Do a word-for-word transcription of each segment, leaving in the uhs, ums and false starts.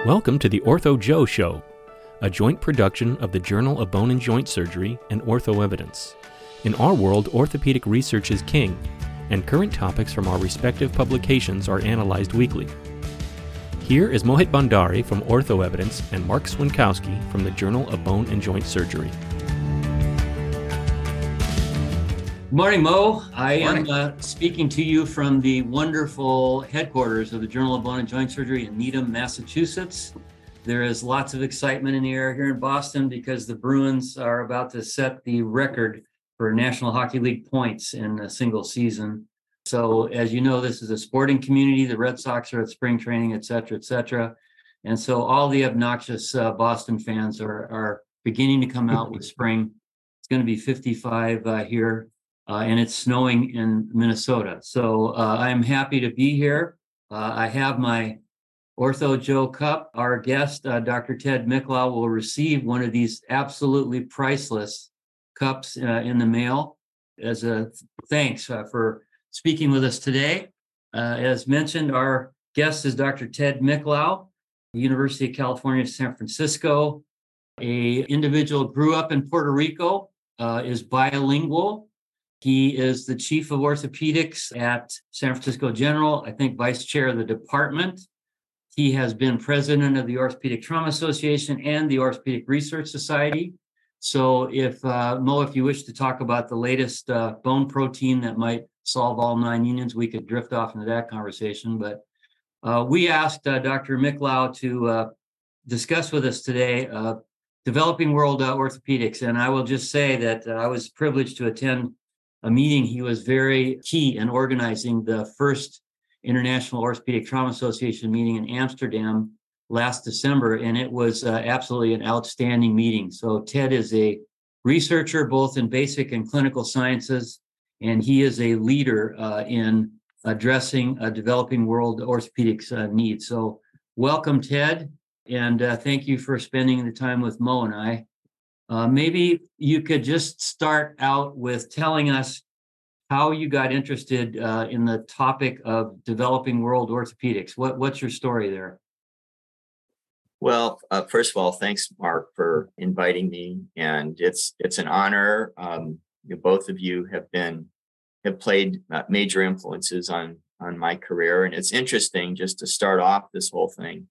Welcome to the Ortho Joe Show, a joint production of the Journal of Bone and Joint Surgery and Ortho Evidence. In our world, orthopedic research is king, and current topics from our respective publications are analyzed weekly. Here is Mohit Bhandari from Ortho Evidence and Mark Swinkowski from the Journal of Bone and Joint Surgery. Good morning, Mo. I Morning. am uh, speaking to you from the wonderful headquarters of the Journal of Bone and Joint Surgery in Needham, Massachusetts. There is lots of excitement in the air here in Boston because the Bruins are about to set the record for National Hockey League points in a single season. So as you know, this is a sporting community. The Red Sox are at spring training, et cetera, et cetera. And so all the obnoxious uh, Boston fans are, are beginning to come out with spring. It's going to be fifty-five uh, here. Uh, and it's snowing in Minnesota. So uh, I'm happy to be here. Uh, I have my Ortho Joe Cup. Our guest, uh, Doctor Ted Micklau, will receive one of these absolutely priceless cups uh, in the mail as a thanks uh, for speaking with us today. Uh, as mentioned, our guest is Doctor Ted Micklau, University of California, San Francisco. A individual grew up in Puerto Rico, uh, is bilingual. He is the chief of orthopedics at San Francisco General, I think vice chair of the department. He has been president of the Orthopedic Trauma Association and the Orthopedic Research Society. So if, uh, Mo, if you wish to talk about the latest uh, bone protein that might solve all nine unions, we could drift off into that conversation. But uh, we asked uh, Doctor Micklau to uh, discuss with us today uh, developing world uh, orthopedics. And I will just say that uh, I was privileged to attend a meeting. He was very key in organizing the first International Orthopedic Trauma Association meeting in Amsterdam last December, and it was uh, absolutely an outstanding meeting. So Ted is a researcher both in basic and clinical sciences, and he is a leader uh, in addressing uh, developing world orthopedics uh, needs. So welcome, Ted, and uh, thank you for spending the time with Mo and I. Uh, maybe you could just start out with telling us how you got interested uh, in the topic of developing world orthopedics. What, what's your story there? Well, uh, first of all, thanks, Mark, for inviting me, and it's it's an honor. Um, you know, both of you have been have played uh, major influences on on my career, and it's interesting just to start off this whole thing.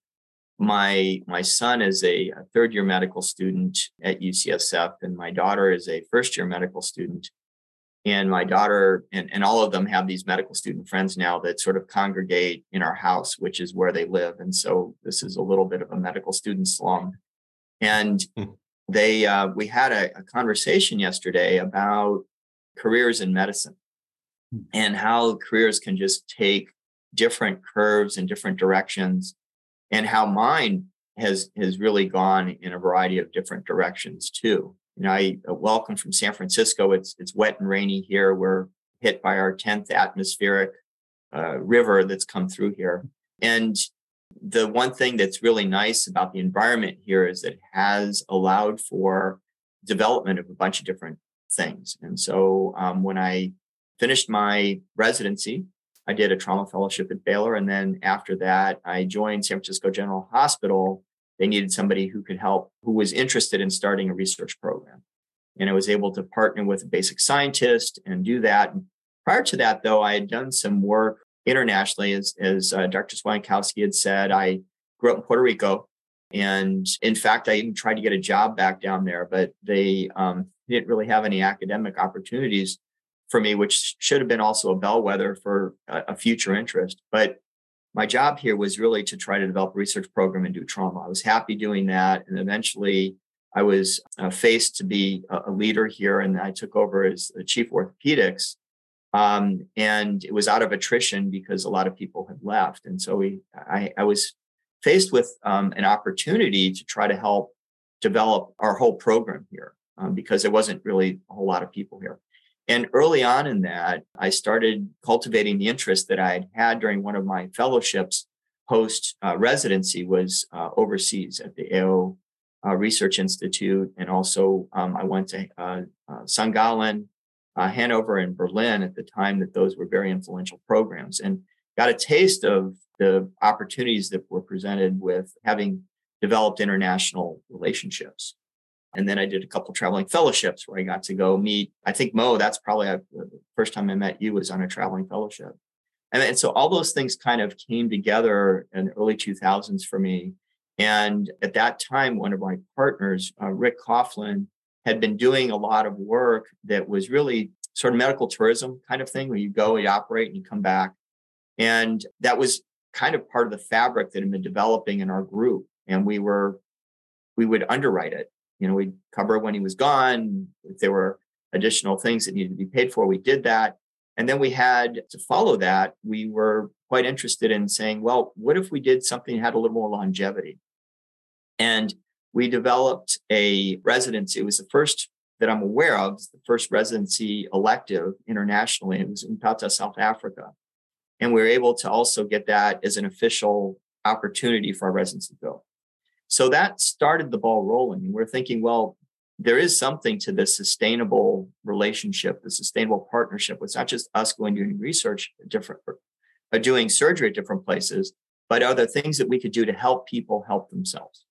My my son is a, a third year medical student at U C S F, and my daughter is a first year medical student. And my daughter and, and all of them have these medical student friends now that sort of congregate in our house, which is where they live. And so this is a little bit of a medical student slum. And they uh, we had a, a conversation yesterday about careers in medicine and how careers can just take different curves in different directions, and how mine has has really gone in a variety of different directions too. You know, I welcome from San Francisco. It's it's wet and rainy here. We're hit by our tenth atmospheric uh, river that's come through here. And the one thing that's really nice about the environment here is that it has allowed for development of a bunch of different things. And so um, when I finished my residency, I did a trauma fellowship at Baylor. And then after that, I joined San Francisco General Hospital. They needed somebody who could help, who was interested in starting a research program. And I was able to partner with a basic scientist and do that. And prior to that, though, I had done some work internationally. As, as uh, Doctor Swinkowski had said, I grew up in Puerto Rico. And in fact, I even tried to get a job back down there, but they um, didn't really have any academic opportunities for me, which should have been also a bellwether for a, a future interest. But my job here was really to try to develop a research program and do trauma. I was happy doing that. And eventually I was uh, faced to be a, a leader here, and I took over as the chief orthopedics. Um, and it was out of attrition because a lot of people had left. And so we, I, I was faced with um, an opportunity to try to help develop our whole program here um, because there wasn't really a whole lot of people here. And early on in that, I started cultivating the interest that I had had during one of my fellowships post uh, residency was uh, overseas at the A O uh, Research Institute. And also um, I went to uh, uh, Sankt Gallen, uh, Hanover, and Berlin at the time that those were very influential programs, and got a taste of the opportunities that were presented with having developed international relationships. And then I did a couple traveling fellowships where I got to go meet, I think, Mo, that's probably a, the first time I met you was on a traveling fellowship. And, and so all those things kind of came together in the early two thousands for me. And at that time, one of my partners, uh, Rick Coughlin, had been doing a lot of work that was really sort of medical tourism kind of thing, where you go, you operate, and you come back. And that was kind of part of the fabric that had been developing in our group. And we were, we would underwrite it. You know, we'd cover when he was gone. If there were additional things that needed to be paid for, we did that. And then we had to follow that. We were quite interested in saying, well, what if we did something that had a little more longevity? And we developed a residency. It was the first that I'm aware of, the first residency elective internationally. It was in Pata, South Africa. And we were able to also get that as an official opportunity for our residents to go. So that started the ball rolling. And we're thinking, well, there is something to this sustainable relationship, the sustainable partnership. It's not just us going doing research at different, or doing surgery at different places, but are there things that we could do to help people help themselves?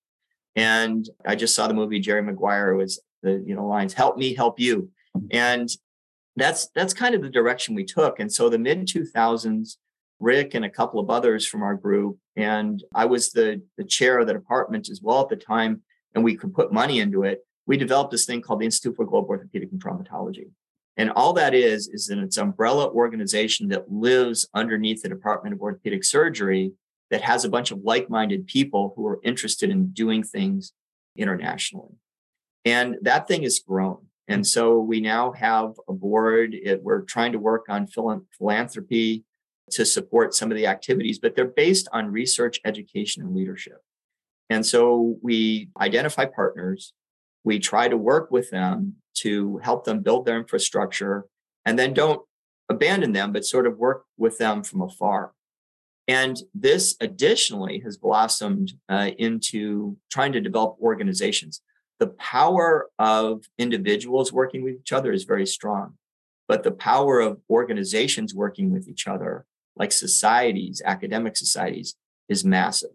And I just saw the movie Jerry Maguire was the, you know, lines, help me, help you. And that's, that's kind of the direction we took. And so the mid two thousands, Rick and a couple of others from our group, and I was the, the chair of the department as well at the time, and we could put money into it. We developed this thing called the Institute for Global Orthopedic and Traumatology. And all that is, is that it's an umbrella organization that lives underneath the Department of Orthopedic Surgery that has a bunch of like-minded people who are interested in doing things internationally. And that thing has grown. And so we now have a board. It, we're trying to work on phil- philanthropy to support some of the activities, but they're based on research, education, and leadership. And so we identify partners. We try to work with them to help them build their infrastructure, and then don't abandon them, but sort of work with them from afar. And this additionally has blossomed uh, into trying to develop organizations. The power of individuals working with each other is very strong, but the power of organizations working with each other, like societies, academic societies, is massive.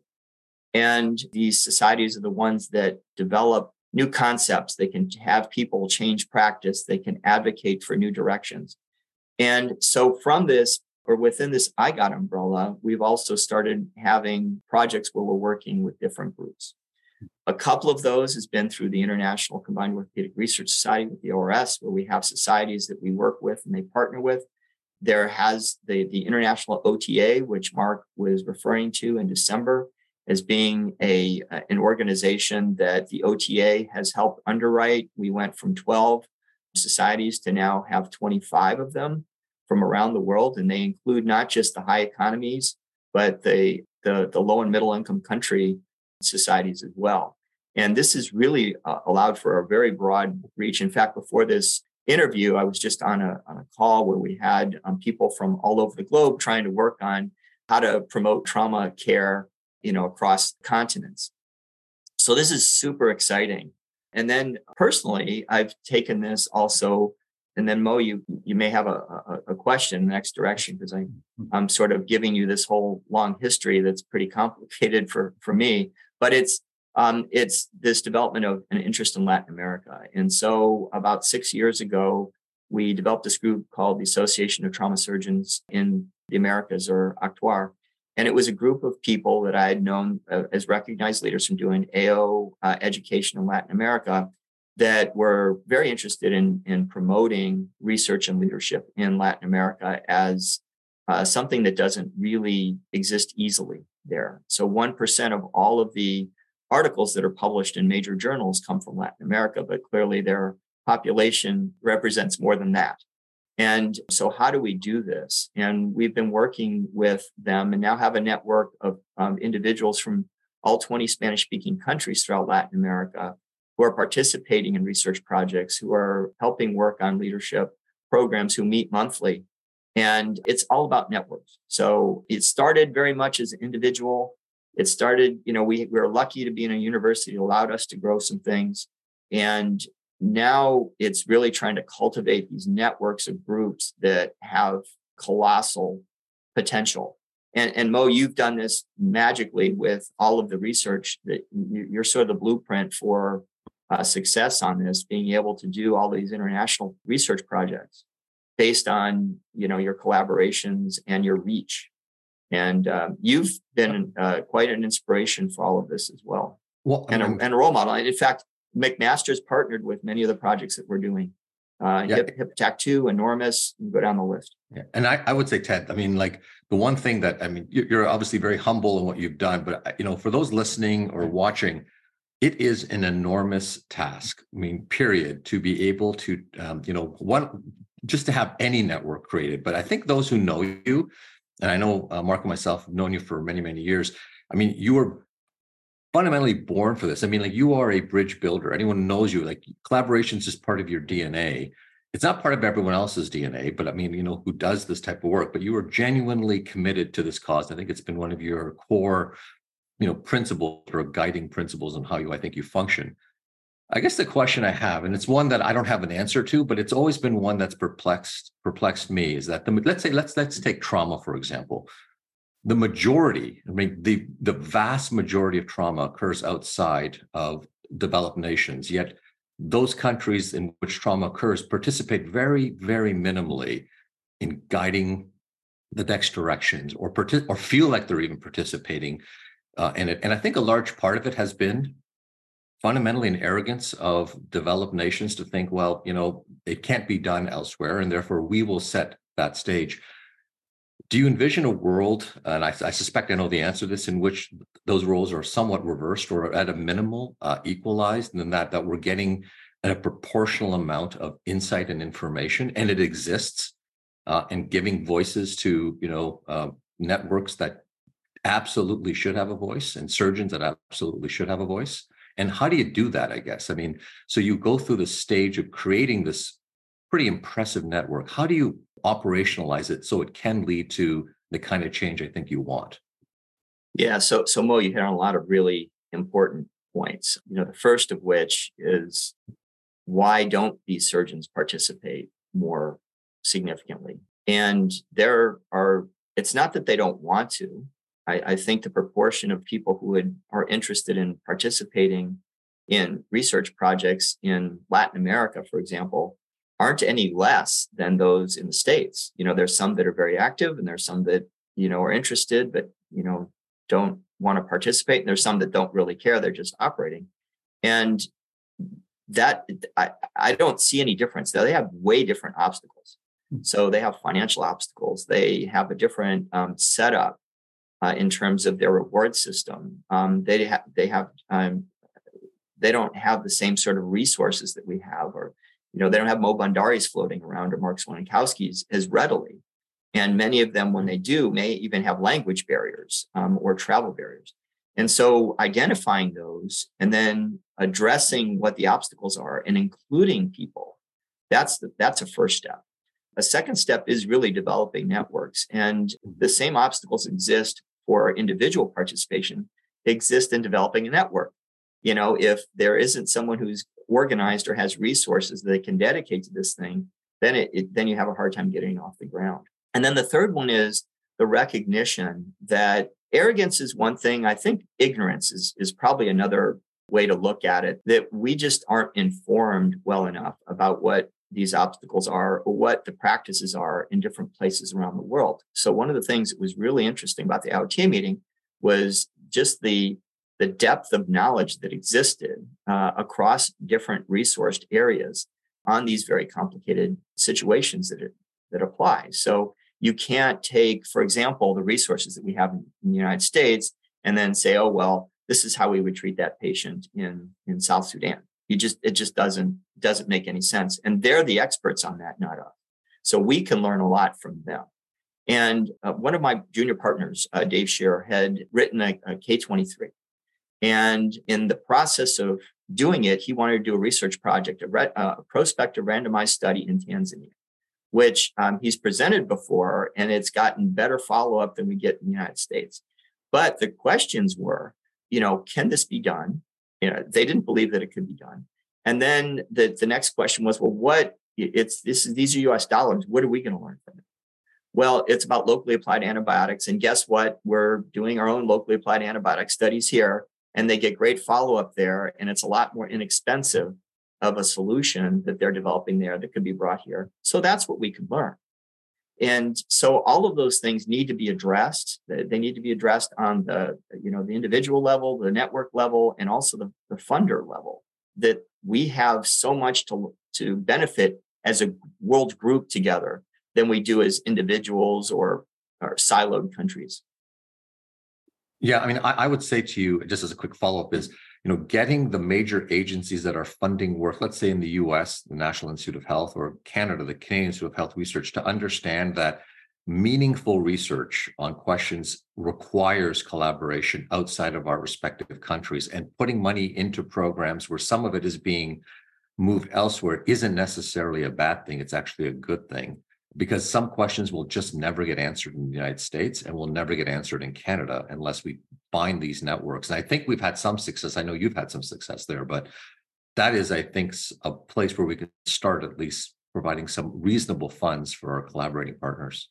And these societies are the ones that develop new concepts. They can have people change practice. They can advocate for new directions. And so from this, or within this I G O T umbrella, we've also started having projects where we're working with different groups. A couple of those has been through the International Combined Orthopedic Research Society with the O R S, where we have societies that we work with and they partner with. There has the, the International O T A, which Mark was referring to in December, as being a an organization that the O T A has helped underwrite. We went from twelve societies to now have twenty-five of them from around the world, and they include not just the high economies, but the the, the low and middle income country societies as well. And this has really uh, allowed for a very broad reach. In fact, before this interview, I was just on a, on a call where we had um, people from all over the globe trying to work on how to promote trauma care, you know, across continents. So this is super exciting. And then personally, I've taken this also, and then Mo, you you may have a, a, a question in the next direction, because I, I'm sort of giving you this whole long history that's pretty complicated for, for me, but it's um, it's this development of an interest in Latin America. And so about six years ago, we developed this group called the Association of Trauma Surgeons in the Americas, or ACTUAR. And it was a group of people that I had known uh, as recognized leaders from doing A O uh, education in Latin America that were very interested in, in promoting research and leadership in Latin America as uh, something that doesn't really exist easily there. So one percent of all of the articles that are published in major journals come from Latin America, but clearly their population represents more than that. And so how do we do this? And we've been working with them and now have a network of um, individuals from all twenty Spanish-speaking countries throughout Latin America who are participating in research projects, who are helping work on leadership programs, who meet monthly. And it's all about networks. So it started very much as an individual. It started, you know, we, we were lucky to be in a university that allowed us to grow some things. And now it's really trying to cultivate these networks of groups that have colossal potential. And, and Mo, you've done this magically with all of the research that you're sort of the blueprint for uh, success on this, being able to do all these international research projects based on, you know, your collaborations and your reach. And um, you've been uh, quite an inspiration for all of this as well. Well, and, I a, mean, and a role model. In fact, McMaster's partnered with many of the projects that we're doing. Uh, Yeah. Hip, HipTac two, Enormous, and go down the list. Yeah. And I, I would say, Ted, I mean, like the one thing that, I mean, you're you're obviously very humble in what you've done, but, you know, for those listening or watching, it is an enormous task. I mean, period, to be able to, um, you know, one, just to have any network created. But I think those who know you, and I know uh, Mark and myself have known you for many, many years. I mean, you were fundamentally born for this. I mean, like you are a bridge builder. Anyone who knows you, like collaboration is just part of your D N A. It's not part of everyone else's D N A, but I mean, you know, who does this type of work, but you are genuinely committed to this cause. I think it's been one of your core, you know, principles or guiding principles on how you, I think you function. I guess the question I have, and it's one that I don't have an answer to, but it's always been one that's perplexed, perplexed me, is that the, let's say, let's, let's take trauma, for example. The majority, I mean, the, the vast majority of trauma occurs outside of developed nations, yet those countries in which trauma occurs participate very, very minimally in guiding the next directions, or partic- or feel like they're even participating uh, in it. And I think a large part of it has been fundamentally an arrogance of developed nations to think, well, you know, it can't be done elsewhere, and therefore we will set that stage. Do you envision a world, and I, I suspect I know the answer to this, in which those roles are somewhat reversed or at a minimal uh, equalized, and that that we're getting a proportional amount of insight and information, and it exists, uh, and giving voices to, you know, uh, networks that absolutely should have a voice, and surgeons that absolutely should have a voice? And how do you do that, I guess? I mean, so you go through the stage of creating this pretty impressive network. How do you operationalize it so it can lead to the kind of change I think you want? Yeah, so so Mo, you hit on a lot of really important points. You know, the first of which is, why don't these surgeons participate more significantly? And there are, it's not that they don't want to. I, I think the proportion of people who would, are interested in participating in research projects in Latin America, for example, aren't any less than those in the States. You know, there's some that are very active, and there's some that, you know, are interested, but, you know, don't want to participate. And there's some that don't really care. They're just operating. And that, I, I don't see any difference. They have way different obstacles. So they have financial obstacles. They have a different um, setup uh, in terms of their reward system. Um, they have, they have, um, they don't have the same sort of resources that we have, or, you know, they don't have Mo Bandaris floating around, or Mark Swoninkowskis as readily. And many of them, when they do, may even have language barriers um, or travel barriers. And so identifying those and then addressing what the obstacles are and including people, that's the, that's a first step. A second step is really developing networks. And the same obstacles exist for individual participation, exist in developing a network. You know, if there isn't someone who's organized or has resources that they can dedicate to this thing, then it, it then you have a hard time getting off the ground. And then the third one is the recognition that arrogance is one thing. I think ignorance is, is probably another way to look at it, that we just aren't informed well enough about what these obstacles are or what the practices are in different places around the world. So one of the things that was really interesting about the I O T A meeting was just the the depth of knowledge that existed uh, across different resourced areas on these very complicated situations that, it, that apply. So you can't take, for example, the resources that we have in, in the United States and then say, oh, well, this is how we would treat that patient in, in South Sudan. You just, it just doesn't, doesn't make any sense. And they're the experts on that, not us. So we can learn a lot from them. And uh, one of my junior partners, uh, Dave Scherer, had written a, a K twenty-three. And in the process of doing it, he wanted to do a research project, a, re- uh, a prospective randomized study in Tanzania, which um, he's presented before, and it's gotten better follow-up than we get in the United States. But the questions were, you know, can this be done? You know, they didn't believe that it could be done. And then the, the next question was, well, what, it's this is these are U S dollars. What are we going to learn from it? Well, it's about locally applied antibiotics. And guess what? We're doing our own locally applied antibiotic studies here, and they get great follow-up there. And it's a lot more inexpensive of a solution that they're developing there that could be brought here. So that's what we could learn. And so all of those things need to be addressed. They need to be addressed on the, you know, the individual level, the network level, and also the, the funder level, that we have so much to, to benefit as a world group together than we do as individuals or, or siloed countries. Yeah, I mean, I, I would say to you, just as a quick follow-up, is, you know, getting the major agencies that are funding work, let's say in the U S, the National Institute of Health, or Canada, the Canadian Institute of Health Research, to understand that meaningful research on questions requires collaboration outside of our respective countries, and putting money into programs where some of it is being moved elsewhere isn't necessarily a bad thing. It's actually a good thing, because some questions will just never get answered in the United States and will never get answered in Canada unless we find these networks. And I think we've had some success. I know you've had some success there, but that is, I think, a place where we could start at least providing some reasonable funds for our collaborating partners.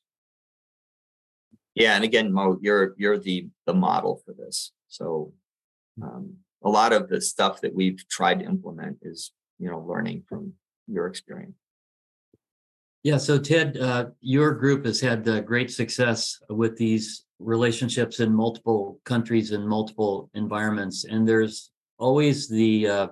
Yeah, and again, Mo, you're you're the the model for this. So um, a lot of the stuff that we've tried to implement is, you know, learning from your experience. Yeah, so Ted, uh, your group has had uh, great success with these relationships in multiple countries and multiple environments, and there's always the uh,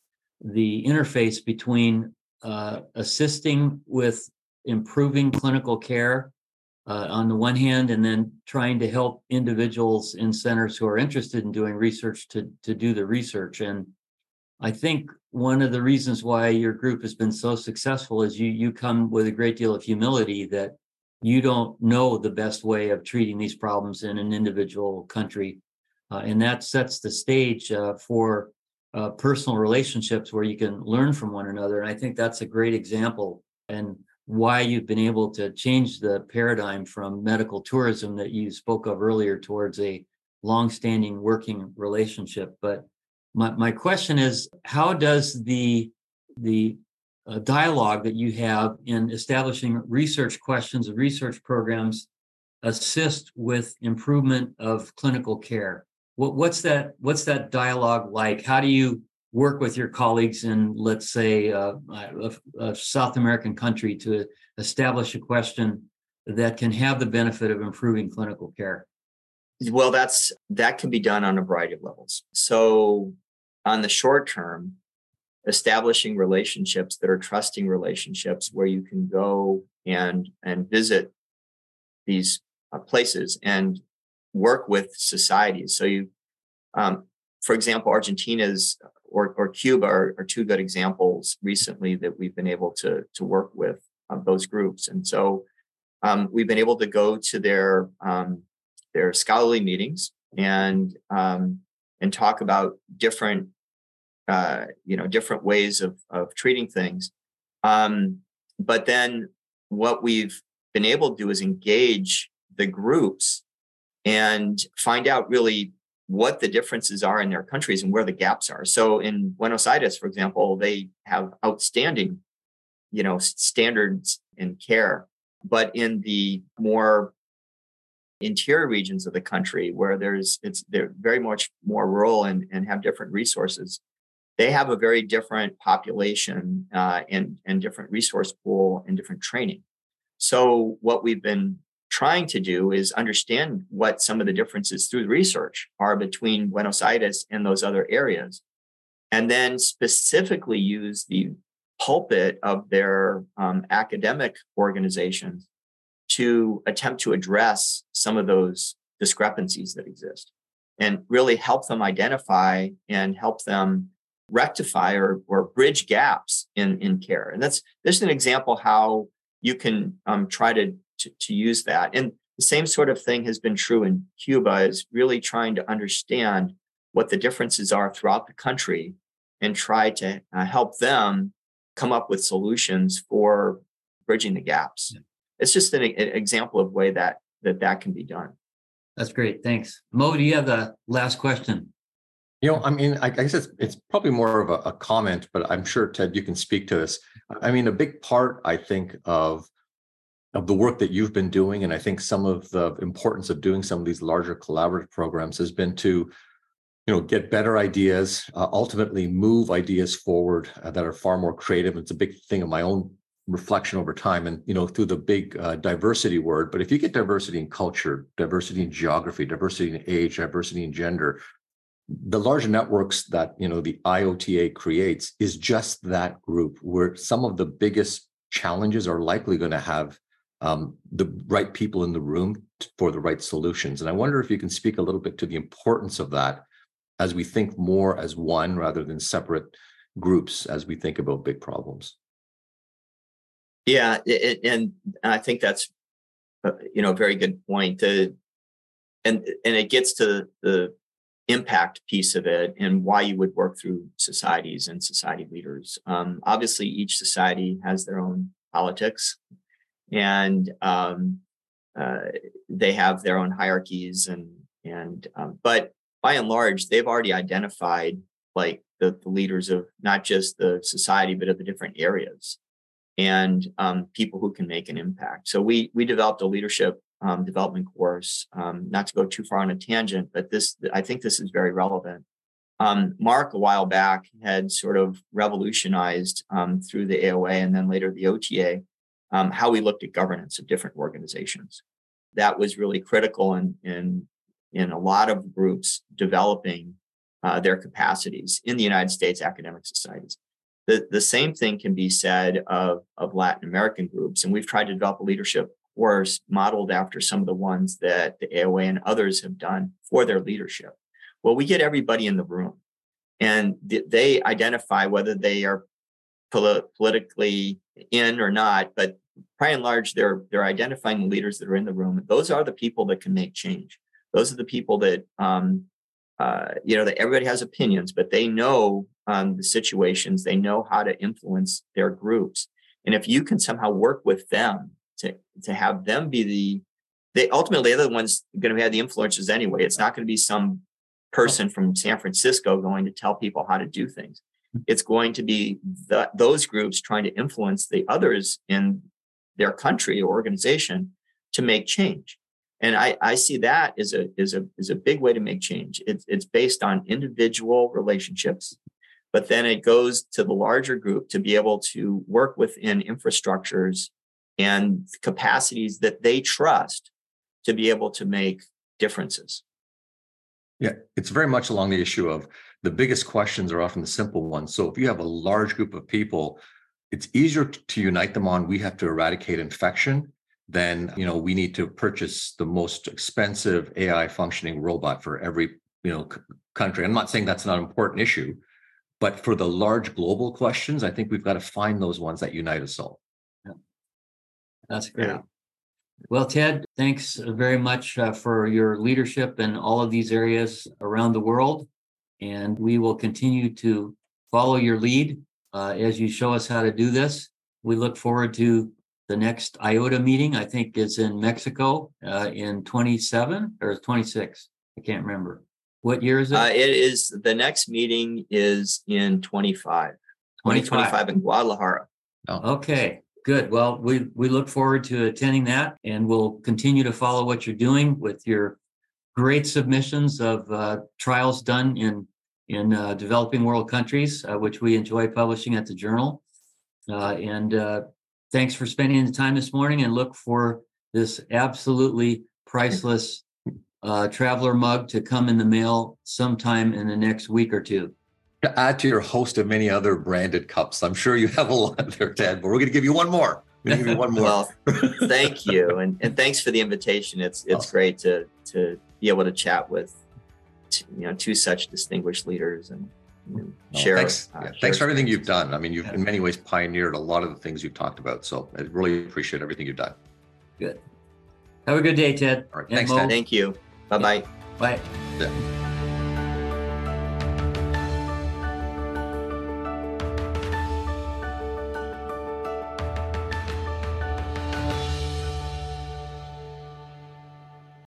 the interface between uh, assisting with improving clinical care uh, on the one hand, and then trying to help individuals in centers who are interested in doing research to to do the research. And I think one of the reasons why your group has been so successful is you you come with a great deal of humility that you don't know the best way of treating these problems in an individual country. Uh, and that sets the stage uh, for uh, personal relationships where you can learn from one another. And I think that's a great example, and why you've been able to change the paradigm from medical tourism that you spoke of earlier towards a longstanding working relationship. But My my question is, how does the the uh, dialogue that you have in establishing research questions and research programs assist with improvement of clinical care? What what's that what's that dialogue like? How do you work with your colleagues in, let's say, uh, a, a South American country to establish a question that can have the benefit of improving clinical care? Well, that's that can be done on a variety of levels. So on the short term, establishing relationships that are trusting relationships where you can go and and visit these uh, places and work with societies. So you, um, for example, Argentina's or, or Cuba are, are two good examples recently that we've been able to, to work with uh, those groups. And so um, we've been able to go to their um, their scholarly meetings and um, and talk about different, uh, you know, different ways of of treating things. Um, but then what we've been able to do is engage the groups and find out really what the differences are in their countries and where the gaps are. So in Buenos Aires, for example, they have outstanding, you know, standards in care, but in the more interior regions of the country where there's it's they're very much more rural and, and have different resources, they have a very different population uh, and and different resource pool and different training. So what we've been trying to do is understand what some of the differences through research are between Buenos Aires and those other areas, and then specifically use the pulpit of their um, academic organizations to attempt to address some of those discrepancies that exist and really help them identify and help them rectify or, or bridge gaps in, in care. And that's this is an example how you can um, try to, to, to use that. And the same sort of thing has been true in Cuba, is really trying to understand what the differences are throughout the country and try to uh, help them come up with solutions for bridging the gaps. Yeah. It's just an, an example of way that, that that can be done. That's great. Thanks. Mo, do you have the last question? You know, I mean, I guess it's, it's probably more of a, a comment, but I'm sure, Ted, you can speak to this. I mean, a big part, I think, of of the work that you've been doing, and I think some of the importance of doing some of these larger collaborative programs has been to, you know, get better ideas, uh, ultimately move ideas forward uh, that are far more creative. It's a big thing of my own reflection over time, and you know, through the big uh, diversity word. But if you get diversity in culture, diversity in geography, diversity in age, diversity in gender, the large networks that, you know, the I O T A creates is just that group where some of the biggest challenges are likely going to have um, the right people in the room for the right solutions. And I wonder if you can speak a little bit to the importance of that as we think more as one rather than separate groups as we think about big problems. Yeah, it, and I think that's, uh, you know, a very good point. The, and and it gets to the impact piece of it and why you would work through societies and society leaders. Um, obviously, each society has their own politics, and um, uh, they have their own hierarchies, and and um, but by and large, they've already identified like the, the leaders of not just the society, but of the different areas, and um, people who can make an impact. So we we developed a leadership Um, development course, um, not to go too far on a tangent, but this, I think this is very relevant. Um, Mark, a while back, had sort of revolutionized um, through the A O A and then later the O T A, um, how we looked at governance of different organizations. That was really critical in, in, in a lot of groups developing uh, their capacities in the United States academic societies. The, the same thing can be said of, of Latin American groups, and we've tried to develop a leadership course modeled after some of the ones that the A O A and others have done for their leadership. Well, we get everybody in the room, and th- they identify whether they are pol- politically in or not, but by and large, they're they're identifying the leaders that are in the room. Those are the people that can make change. Those are the people that, um, uh, you know, that everybody has opinions, but they know um, the situations, they know how to influence their groups. And if you can somehow work with them, To, to have them be the, they ultimately they're the ones going to have the influencers anyway. It's not going to be some person from San Francisco going to tell people how to do things. It's going to be the, those groups trying to influence the others in their country or organization to make change. And I, I see that as a is a is a big way to make change. It's it's based on individual relationships, but then it goes to the larger group to be able to work within infrastructures and capacities that they trust to be able to make differences. Yeah, it's very much along the issue of the biggest questions are often the simple ones. So if you have a large group of people, it's easier to unite them on we have to eradicate infection than, you know, we need to purchase the most expensive A I functioning robot for every, you know, c- country. I'm not saying that's not an important issue, but for the large global questions, I think we've got to find those ones that unite us all. That's great. Yeah. Well, Ted, thanks very much uh, for your leadership in all of these areas around the world. And we will continue to follow your lead uh, as you show us how to do this. We look forward to the next I O T A meeting. I think it's in Mexico uh, in twenty-seven or twenty-six. I can't remember. What year is it? Uh, it is, the next meeting is in twenty-five, twenty twenty-five in Guadalajara. Oh. Okay. Good. Well, we, we look forward to attending that, and we'll continue to follow what you're doing with your great submissions of uh, trials done in in uh, developing world countries, uh, which we enjoy publishing at the journal. Uh, and uh, thanks for spending the time this morning, and look for this absolutely priceless uh, traveler mug to come in the mail sometime in the next week or two. To add to your host of many other branded cups, I'm sure you have a lot there, Ted, but we're going to give you one more. We're going to give you one more. Well, thank you. And, and thanks for the invitation. It's it's awesome. Great to to be able to chat with, you know, two such distinguished leaders and, and no, share. Thanks, uh, yeah, share thanks for everything you've experiences. done. I mean, you've in many ways pioneered a lot of the things you've talked about. So I really appreciate everything you've done. Good. Have a good day, Ted. All right. And Thanks, Mo. Ted. Thank you. Bye-bye. Bye. Yeah.